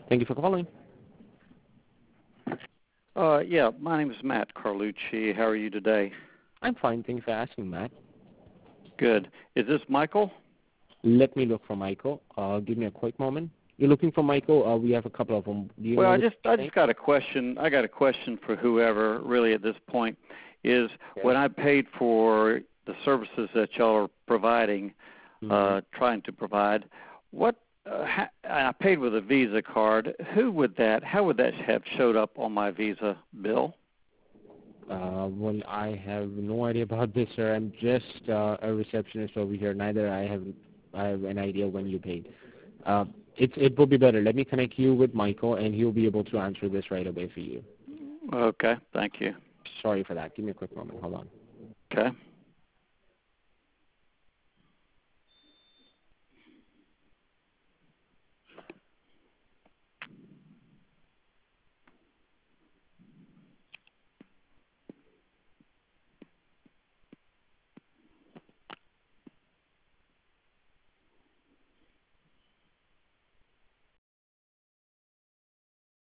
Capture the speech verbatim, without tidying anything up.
Thank you for calling. Uh, yeah, my name is Matt Carlucci. How are you today? I'm fine. Thank you for asking, Matt. Good. Is this Michael? Let me look for Michael. Uh, give me a quick moment. You're looking for Michael? Uh, we have a couple of them. Do you Well, know I the just I name? just got a question. I got a question for whoever really at this point is Okay. when I paid for the services that y'all are providing, Mm-hmm. uh, trying to provide, what uh, ha- I paid with a Visa card. Who would that? How would that have showed up on my Visa bill? Uh, well, I have no idea about this, sir. I'm just uh, a receptionist over here. Neither I have I have an idea when you paid. Uh, it it will be better. Let me connect you with Michael, and he'll be able to answer this right away for you. Okay, thank you. Sorry for that. Give me a quick moment. Hold on. Okay.